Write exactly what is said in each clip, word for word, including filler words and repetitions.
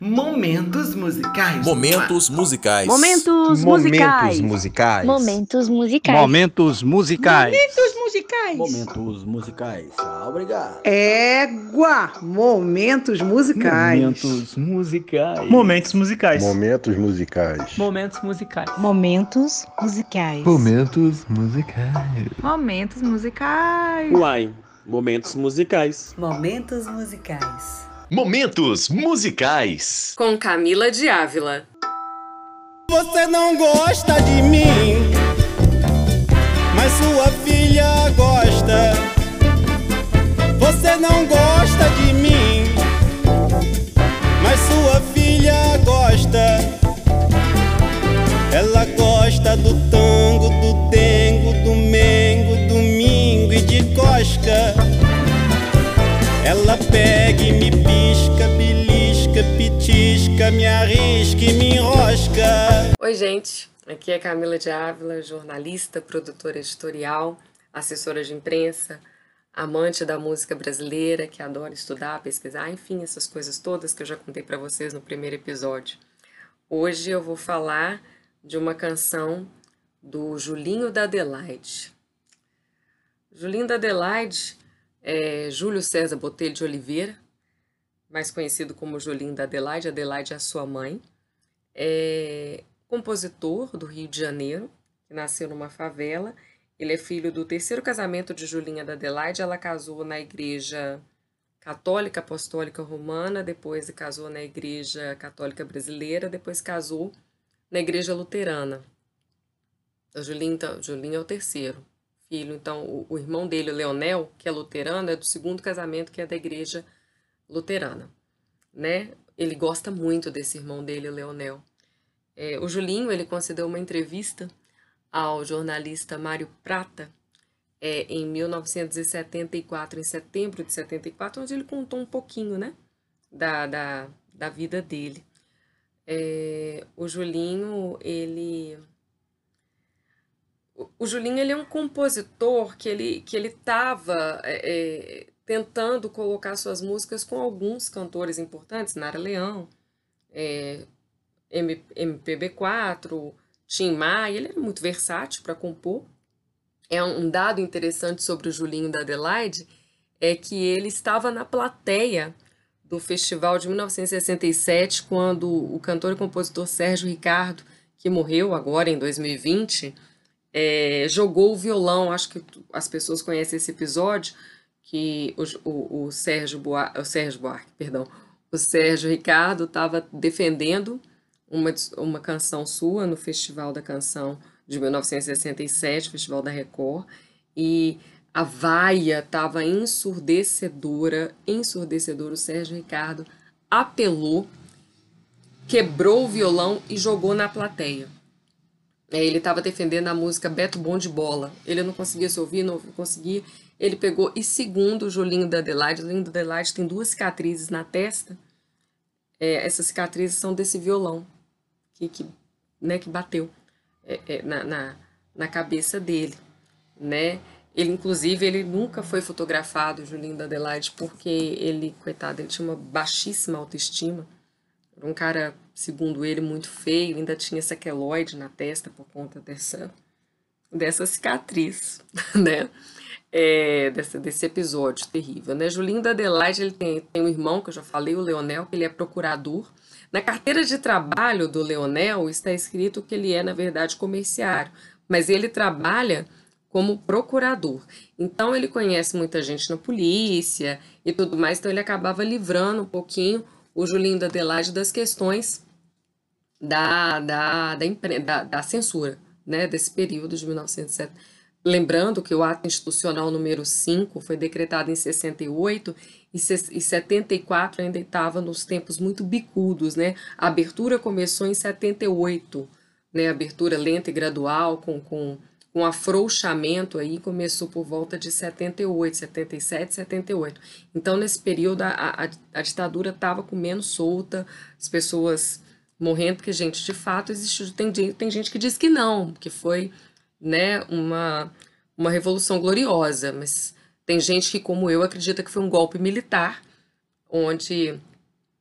Momentos musicais. Momentos musicais. Momentos Momentos musicais. musicais. Momentos musicais. Momentos musicais. Momentos musicais. Momentos musicais. Tchau, obrigado. Égua. Momentos musicais. Momentos musicais. Momentos musicais. Momentos musicais. Momentos musicais. Momentos musicais. Momentos musicais. Momentos musicais. Uai, momentos musicais. Momentos musicais. Momentos musicais. Com Camila de Ávila. Você não gosta de mim, mas sua filha gosta. Você não gosta de mim, mas sua filha gosta. Ela gosta do tango, do dengo, do mengo, domingo e de cosca. Ela pega e me pisca, belisca, pitisca, me arrisca e me enrosca. Oi, gente. Aqui é Camila de Ávila, jornalista, produtora editorial, assessora de imprensa, amante da música brasileira, que adora estudar, pesquisar, enfim, essas coisas todas que eu já contei para vocês no primeiro episódio. Hoje eu vou falar de uma canção do Julinho da Adelaide. Julinho da Adelaide é Júlio César Botelho de Oliveira, mais conhecido como Julinho da Adelaide. Adelaide é a sua mãe. É compositor do Rio de Janeiro, que nasceu numa favela. Ele é filho do terceiro casamento de Julinha da Adelaide. Ela casou na Igreja Católica Apostólica Romana, depois casou na Igreja Católica Brasileira, depois casou na Igreja Luterana. O Julinho, o Julinho é o terceiro filho. Então, o, o irmão dele, o Leonel, que é luterano, é do segundo casamento, que é da Igreja Luterana, né? Ele gosta muito desse irmão dele, o Leonel. É, o Julinho, ele concedeu uma entrevista ao jornalista Mário Prata é, em mil novecentos e setenta e quatro, em setembro de setenta e quatro, onde ele contou um pouquinho, né, da, da, da vida dele. É, o Julinho, ele... O Julinho, ele é um compositor que ele que ele estava é, tentando colocar suas músicas com alguns cantores importantes, Nara Leão, é, M P B quatro, Tim Maia. Ele era muito versátil para compor. É um dado interessante sobre o Julinho da Adelaide é que ele estava na plateia do festival de mil novecentos e sessenta e sete, quando o cantor e compositor Sérgio Ricardo, que morreu agora em dois mil e vinte, É, jogou o violão. Acho que as pessoas conhecem esse episódio, que o, o, o, Sérgio, Buar, o Sérgio Buarque, perdão, o Sérgio Ricardo estava defendendo uma, uma canção sua no Festival da Canção de mil novecentos e sessenta e sete, Festival da Record, e a vaia estava ensurdecedora, ensurdecedora. O Sérgio Ricardo apelou, quebrou o violão e jogou na plateia. Ele estava defendendo a música Beto Bom de Bola. Ele não conseguia se ouvir, não conseguia. Ele pegou, e segundo o Julinho da Adelaide, o Julinho da Adelaide tem duas cicatrizes na testa. É, essas cicatrizes são desse violão que, que, né, que bateu é, é, na, na, na cabeça dele, né? Ele, inclusive, ele nunca foi fotografado, o Julinho da Adelaide, porque ele, coitado, ele tinha uma baixíssima autoestima. Era um cara, segundo ele, muito feio, ainda tinha sequeloide na testa por conta dessa, dessa cicatriz, né? É, desse, desse episódio terrível, né? Julinho da Adelaide, ele tem, tem um irmão, que eu já falei, o Leonel, que ele é procurador. Na carteira de trabalho do Leonel está escrito que ele é, na verdade, comerciário, mas ele trabalha como procurador. Então, ele conhece muita gente na polícia e tudo mais, então ele acabava livrando um pouquinho o Julinho da Adelaide das questões da, da, da, impre, da, da censura, né, desse período de mil novecentos e sete. Lembrando que o ato institucional número cinco foi decretado em sessenta e oito e setenta e quatro ainda estava nos tempos muito bicudos, né? A abertura começou em setenta e oito, né? A abertura lenta e gradual, com, com, com afrouxamento aí, começou por volta de setenta e oito, setenta e sete, setenta e oito. Então, nesse período, a, a, a ditadura estava comendo solta, as pessoas morrendo, porque, gente, de fato, existe, tem, tem gente que diz que não, que foi, né, uma, uma revolução gloriosa, mas tem gente que, como eu, acredita que foi um golpe militar, onde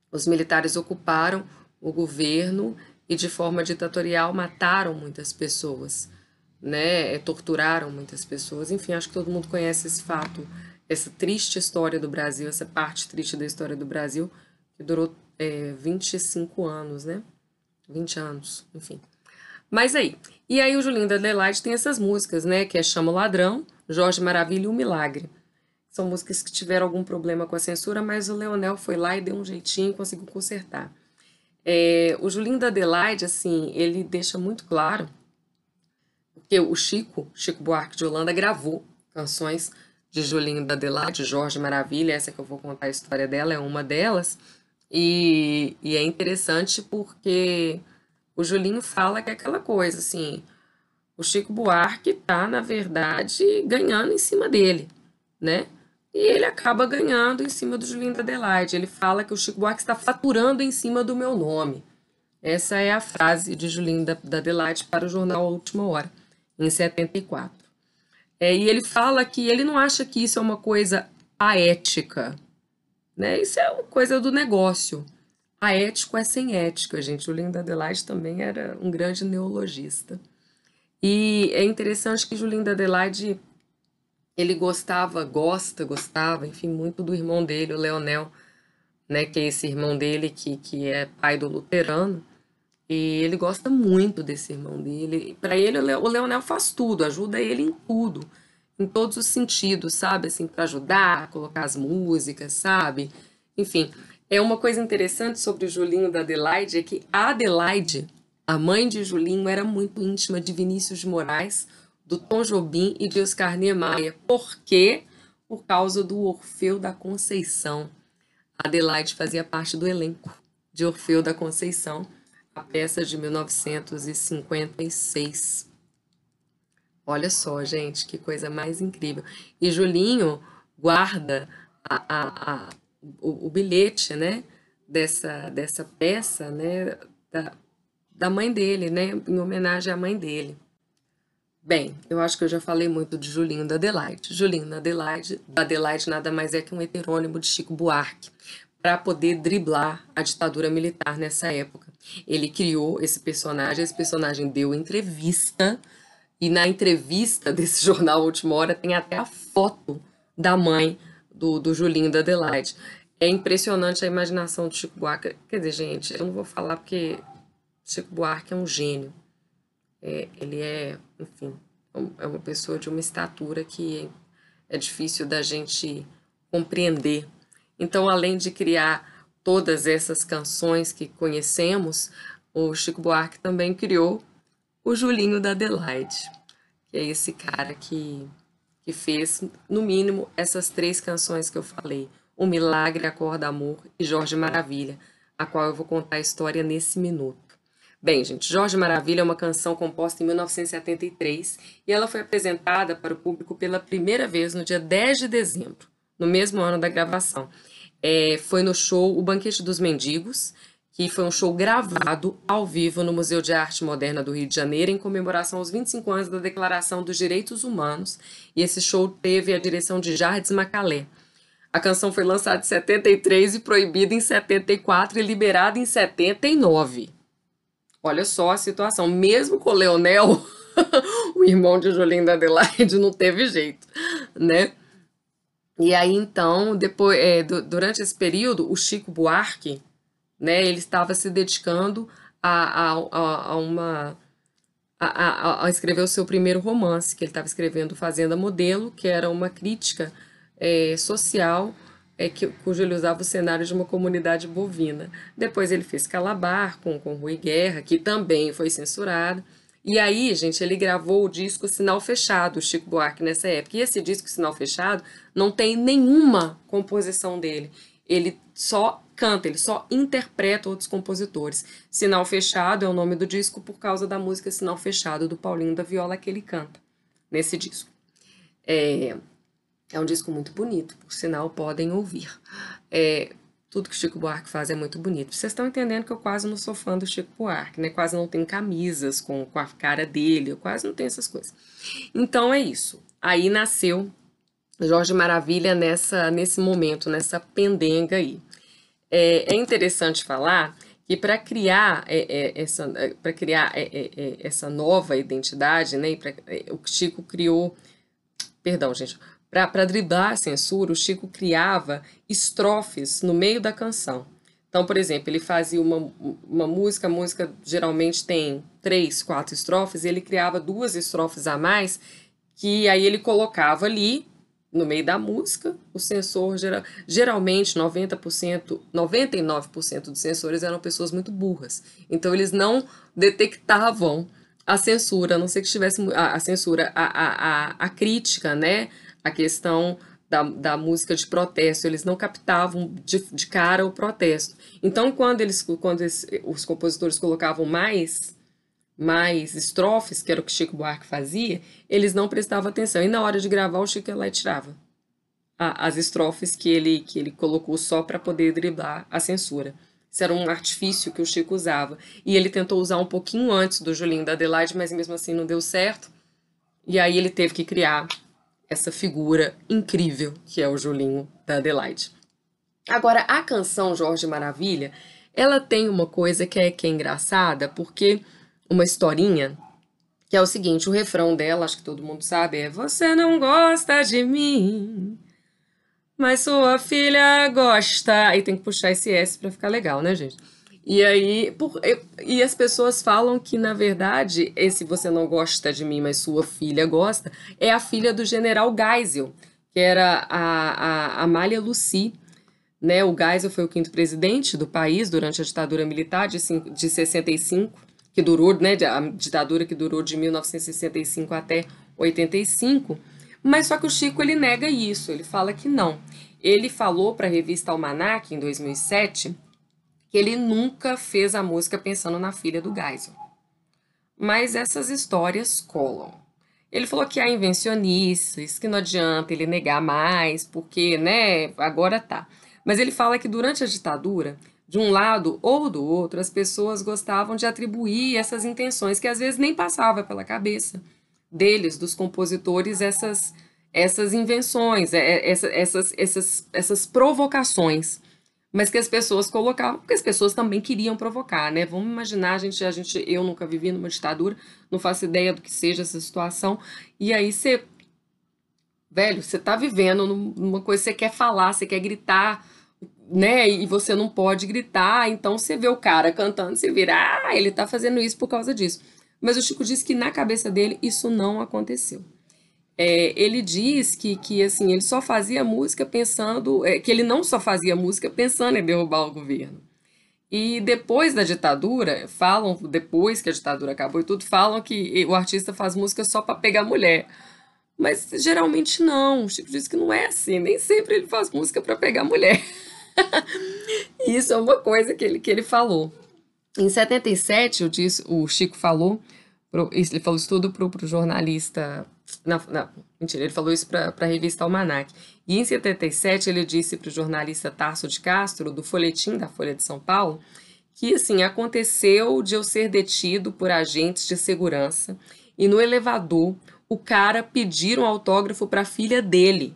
Os militares ocuparam o governo e, de forma ditatorial, mataram muitas pessoas, né? Torturaram muitas pessoas. Enfim, acho que todo mundo conhece esse fato, essa triste história do Brasil, essa parte triste da história do Brasil, que durou é, vinte e cinco anos, né? vinte anos, enfim. Mas aí, e aí o Julinho da Adelaide tem essas músicas, né? Que é Chama o Ladrão, Jorge Maravilha e O Milagre. São músicas que tiveram algum problema com a censura, mas o Leonel foi lá e deu um jeitinho e conseguiu consertar. É, o Julinho da Adelaide, assim, ele deixa muito claro, porque o Chico, Chico Buarque de Holanda, gravou canções de Julinho da Adelaide, Jorge Maravilha, essa que eu vou contar a história dela é uma delas, e, e é interessante porque o Julinho fala que é aquela coisa, assim, o Chico Buarque tá, na verdade, ganhando em cima dele, né? E ele acaba ganhando em cima do Julinho da Adelaide. Ele fala que o Chico Buarque está faturando em cima do meu nome. Essa é a frase de Julinho da, da Adelaide para o jornal A Última Hora, em setenta e quatro. É, e ele fala que ele não acha que isso é uma coisa aética, né? Isso é uma coisa do negócio. Aético é sem ética, gente. O Julinho da Adelaide também era um grande neologista. E é interessante que Julinho da Adelaide... ele gostava, gosta, gostava, enfim, muito do irmão dele, o Leonel, né, que é esse irmão dele que, que é pai do luterano, e ele gosta muito desse irmão dele. Para ele, o Leonel faz tudo, ajuda ele em tudo, em todos os sentidos, sabe, assim, para ajudar, colocar as músicas, sabe? Enfim, é uma coisa interessante sobre o Julinho da Adelaide, é que a Adelaide, a mãe de Julinho, era muito íntima de Vinícius de Moraes, do Tom Jobim e de Oscar Niemeyer. Por quê? Por causa do Orfeu da Conceição. A Adelaide fazia parte do elenco de Orfeu da Conceição, a peça de mil novecentos e cinquenta e seis. Olha só, gente, que coisa mais incrível. E Julinho guarda a, a, a, o, o bilhete, né, dessa, dessa peça, né, da, da mãe dele, né, em homenagem à mãe dele. Bem, eu acho que eu já falei muito de Julinho da Adelaide. Julinho da Adelaide, da Adelaide nada mais é que um heterônimo de Chico Buarque, para poder driblar a ditadura militar nessa época. Ele criou esse personagem, esse personagem deu entrevista, e na entrevista desse jornal Última Hora tem até a foto da mãe do, do Julinho da Adelaide. É impressionante a imaginação de Chico Buarque. Quer dizer, gente, eu não vou falar porque Chico Buarque é um gênio. É, ele é, enfim, é uma pessoa de uma estatura que é difícil da gente compreender. Então, além de criar todas essas canções que conhecemos, o Chico Buarque também criou o Julinho da Adelaide, que é esse cara que, que fez, no mínimo, essas três canções que eu falei, O Milagre, Acorda Amor e Jorge Maravilha, a qual eu vou contar a história nesse minuto. Bem, gente, Jorge Maravilha é uma canção composta em mil novecentos e setenta e três e ela foi apresentada para o público pela primeira vez no dia dez de dezembro, no mesmo ano da gravação. É, foi no show O Banquete dos Mendigos, que foi um show gravado ao vivo no Museu de Arte Moderna do Rio de Janeiro em comemoração aos vinte e cinco anos da Declaração dos Direitos Humanos, e esse show teve a direção de Jardim Macalé. A canção foi lançada em setenta e três e proibida em setenta e quatro e liberada em setenta e nove. Olha só a situação, mesmo com o Leonel, o irmão de Julinho da Adelaide, não teve jeito, né? E aí, então, depois, é, do, durante esse período, o Chico Buarque, né, ele estava se dedicando a, a, a, a uma... A, a, a escrever o seu primeiro romance, que ele estava escrevendo Fazenda Modelo, que era uma crítica é, social, É, que, cujo ele usava o cenário de uma comunidade bovina. Depois ele fez Calabar com, com Rui Guerra, que também foi censurado. E aí, gente, ele gravou o disco Sinal Fechado, o Chico Buarque, nessa época. E esse disco Sinal Fechado não tem nenhuma composição dele. Ele só canta, ele só interpreta outros compositores. Sinal Fechado é o nome do disco por causa da música Sinal Fechado, do Paulinho da Viola, que ele canta nesse disco. É... É um disco muito bonito, por sinal, podem ouvir. É, tudo que o Chico Buarque faz é muito bonito. Vocês estão entendendo que eu quase não sou fã do Chico Buarque, né? Quase não tenho camisas com, com a cara dele, eu quase não tenho essas coisas. Então é isso. Aí nasceu Jorge Maravilha nessa, nesse momento, nessa pendenga aí. É, é interessante falar que para criar, é, é, essa, para criar é, é, é, essa nova identidade, né, pra, é, o Chico criou, perdão, gente, para driblar a censura, o Chico criava estrofes no meio da canção. Então, por exemplo, ele fazia uma, uma música, a música geralmente tem três, quatro estrofes, e ele criava duas estrofes a mais, que aí ele colocava ali, no meio da música, o censor, geral, geralmente noventa por cento, noventa e nove por cento dos censores eram pessoas muito burras. Então, eles não detectavam a censura, a não ser que tivesse a, a censura, a, a, a, a crítica, né? A questão da, da música de protesto, eles não captavam de, de cara o protesto. Então, quando, eles, quando eles, os compositores colocavam mais, mais estrofes, que era o que Chico Buarque fazia, eles não prestavam atenção. E na hora de gravar, o Chico ia lá e tirava a, as estrofes que ele, que ele colocou só para poder driblar a censura. Isso era um artifício que o Chico usava. E ele tentou usar um pouquinho antes do Julinho da Adelaide, mas mesmo assim não deu certo. E aí ele teve que criar essa figura incrível que é o Julinho da Adelaide. Agora, a canção Jorge Maravilha, ela tem uma coisa que é, que é engraçada, porque uma historinha, que é o seguinte, o refrão dela, acho que todo mundo sabe, é: você não gosta de mim, mas sua filha gosta. Aí tem que puxar esse S para ficar legal, né, gente? E aí, por, e as pessoas falam que, na verdade, esse você não gosta de mim, mas sua filha gosta, é a filha do general Geisel, que era a, a Amália Lucy, né? O Geisel foi o quinto presidente do país durante a ditadura militar de, de sessenta e cinco, que durou, né, a ditadura que durou de mil novecentos e sessenta e cinco até oitenta e cinco, mas só que o Chico, ele nega isso, ele fala que não. Ele falou para a revista Almanac, em dois mil e sete, que ele nunca fez a música pensando na filha do Geisel. Mas essas histórias colam. Ele falou que há invencionistas, que não adianta ele negar mais, porque, né, agora tá. Mas ele fala que durante a ditadura, de um lado ou do outro, as pessoas gostavam de atribuir essas intenções, que às vezes nem passava pela cabeça deles, dos compositores, essas, essas invenções, essa, essas, essas, essas provocações, mas que as pessoas colocavam, porque as pessoas também queriam provocar, né? Vamos imaginar, a gente, a gente, eu nunca vivi numa ditadura, não faço ideia do que seja essa situação, e aí você, velho, você tá vivendo numa coisa, você quer falar, você quer gritar, né? E você não pode gritar, então você vê o cara cantando, você vira, ah, ele tá fazendo isso por causa disso. Mas o Chico disse que na cabeça dele isso não aconteceu. É, ele diz que, que assim, ele só fazia música pensando, é, que ele não só fazia música pensando em derrubar o governo. E depois da ditadura, falam, depois que a ditadura acabou e tudo, falam que o artista faz música só para pegar mulher. Mas geralmente não, o Chico diz que não é assim, nem sempre ele faz música para pegar mulher. Isso é uma coisa que ele, que ele falou. Em setenta e sete, eu disse, o Chico falou, pro, ele falou isso tudo para o jornalista... Na, na, mentira, ele falou isso para a revista Almanac. E em setenta e sete ele disse para o jornalista Tarso de Castro, do Folhetim da Folha de São Paulo, que assim, aconteceu de eu ser detido por agentes de segurança e no elevador o cara pedir um autógrafo para a filha dele.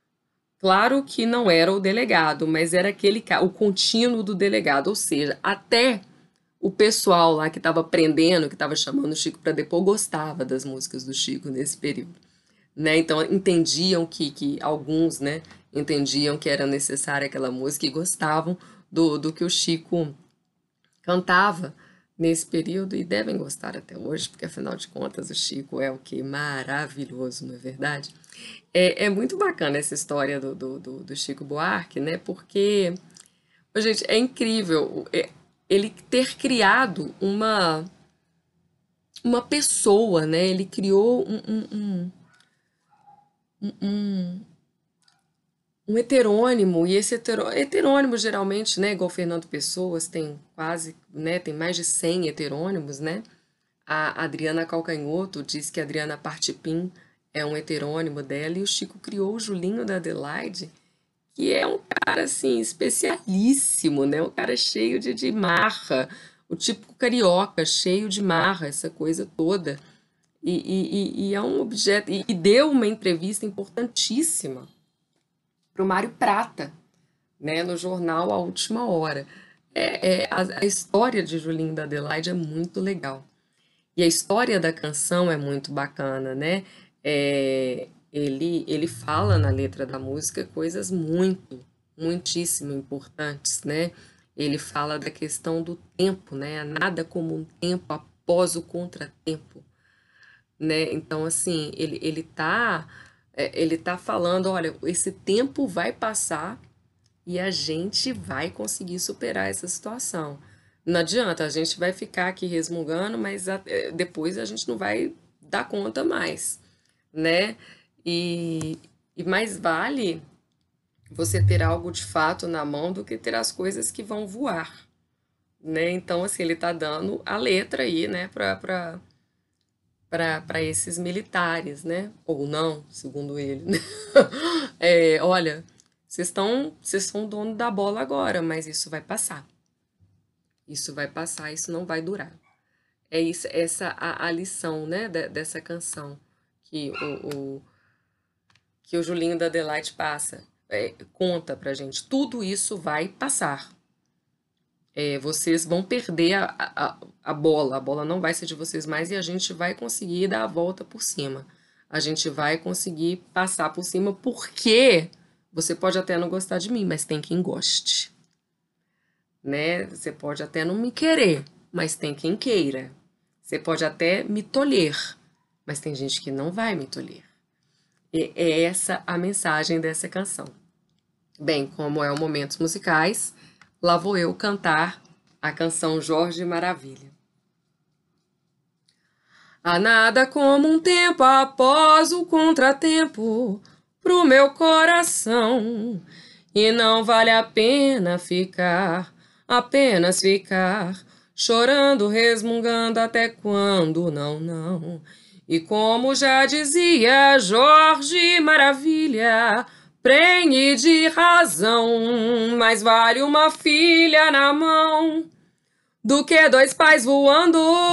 Claro que não era o delegado, mas era aquele cara, o contínuo do delegado, ou seja, até o pessoal lá que estava prendendo, que estava chamando o Chico para depor, gostava das músicas do Chico nesse período, né? Então entendiam que, que alguns, né, entendiam que era necessária aquela música e gostavam do, do que o Chico cantava nesse período e devem gostar até hoje, porque afinal de contas o Chico é o que? Maravilhoso, não é verdade? É, é muito bacana essa história do, do, do, do Chico Buarque, né? Porque, gente, é incrível... É, ele ter criado uma, uma pessoa, né? Ele criou um, um, um, um, um heterônimo, e esse heterô, heterônimo geralmente, né, igual Fernando Pessoas, tem quase, né, tem mais de cem heterônimos, né? A Adriana Calcanhoto diz que a Adriana Partipim é um heterônimo dela, e o Chico criou o Julinho da Adelaide, que é um cara, assim, especialíssimo, né? Um cara cheio de, de marra, o típico carioca, cheio de marra, essa coisa toda. E, e, e é um objeto... E, e deu uma entrevista importantíssima para o Mário Prata, né, no jornal A Última Hora. É, é, a, a história de Julinho da Adelaide é muito legal. E a história da canção é muito bacana, né? É, ele, ele fala na letra da música coisas muito, muitíssimo importantes, né? Ele fala da questão do tempo, né? Nada como um tempo após o contratempo, né? Então, assim, ele, ele tá, ele tá falando, olha, esse tempo vai passar e a gente vai conseguir superar essa situação. Não adianta, a gente vai ficar aqui resmungando, mas a, depois a gente não vai dar conta mais, né? E, e mais vale você ter algo de fato na mão do que ter as coisas que vão voar, né? Então, assim, ele tá dando a letra aí, né, para para esses militares, né? Ou não, segundo ele, né? É, olha, vocês estão, vocês são dono da bola agora, mas isso vai passar. Isso vai passar, isso não vai durar. É isso, essa a, a lição, né, de, dessa canção que o, o, que o Julinho da Adelaide passa, é, conta pra gente. Tudo isso vai passar. É, vocês vão perder a, a, a bola, a bola não vai ser de vocês mais e a gente vai conseguir dar a volta por cima. A gente vai conseguir passar por cima porque você pode até não gostar de mim, mas tem quem goste. Né? Você pode até não me querer, mas tem quem queira. Você pode até me tolher, mas tem gente que não vai me tolher. E é essa a mensagem dessa canção. Bem, como é o Momentos Musicais, lá vou eu cantar a canção Jorge Maravilha. Há nada como um tempo após o contratempo pro meu coração, e não vale a pena ficar, apenas ficar, chorando, resmungando até quando, não, não. E como já dizia Jorge Maravilha, prenhe de razão, mais vale uma filha na mão do que dois pais voando.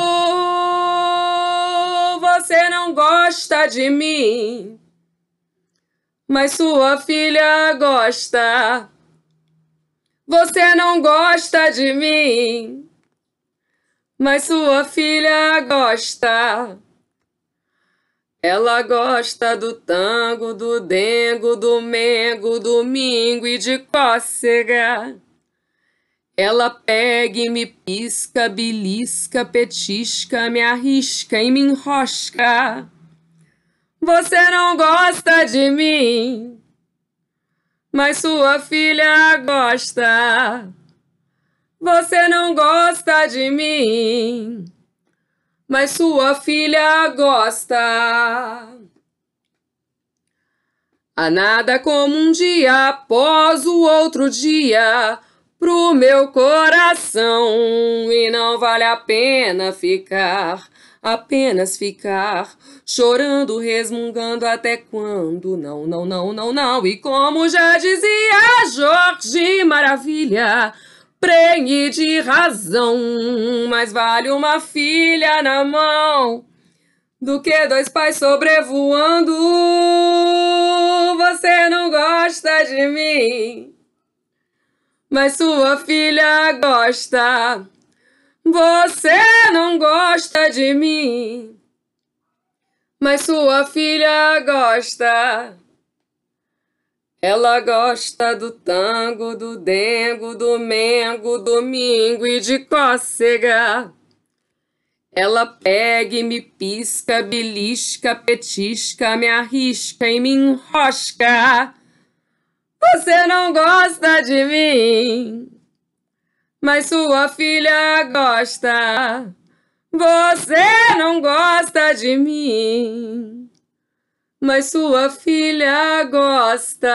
Você não gosta de mim, mas sua filha gosta. Você não gosta de mim, mas sua filha gosta. Ela gosta do tango, do dengo, do mengo, domingo e de cócega. Ela pega e me pisca, belisca, petisca, me arrisca e me enrosca. Você não gosta de mim, mas sua filha gosta. Você não gosta de mim, mas sua filha gosta. Há nada como um dia após o outro dia pro meu coração, e não vale a pena ficar, apenas ficar, chorando, resmungando até quando, não, não, não, não, não. E como já dizia Jorge Maravilha, prenhe de razão, mais vale uma filha na mão do que dois pais sobrevoando. Você não gosta de mim, mas sua filha gosta. Você não gosta de mim, mas sua filha gosta. Ela gosta do tango, do dengo, do mengo, domingo e de cócega. Ela pega e me pisca, belisca, petisca, me arrisca e me enrosca. Você não gosta de mim, mas sua filha gosta. Você não gosta de mim, mas sua filha gosta.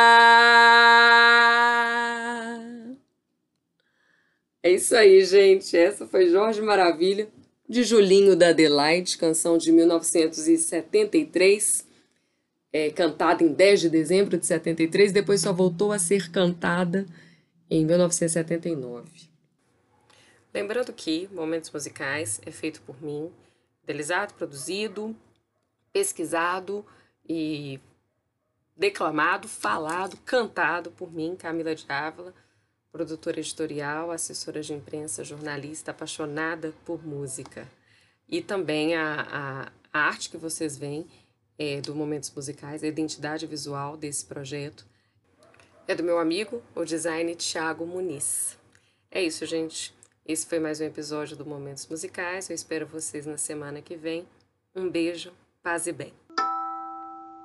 É isso aí, gente. Essa foi Jorge Maravilha, de Julinho da Adelaide, canção de mil novecentos e setenta e três, é, cantada em dez de dezembro de setenta e três, depois só voltou a ser cantada em mil novecentos e setenta e nove. Lembrando que Momentos Musicais é feito por mim, idealizado, produzido, pesquisado e declamado, falado, cantado por mim, Camila de Ávila, produtora editorial, assessora de imprensa, jornalista, apaixonada por música. E também a, a, a arte que vocês veem é, do Momentos Musicais, a identidade visual desse projeto, é do meu amigo, o designer Thiago Muniz. É isso, gente. Esse foi mais um episódio do Momentos Musicais. Eu espero vocês na semana que vem. Um beijo, paz e bem.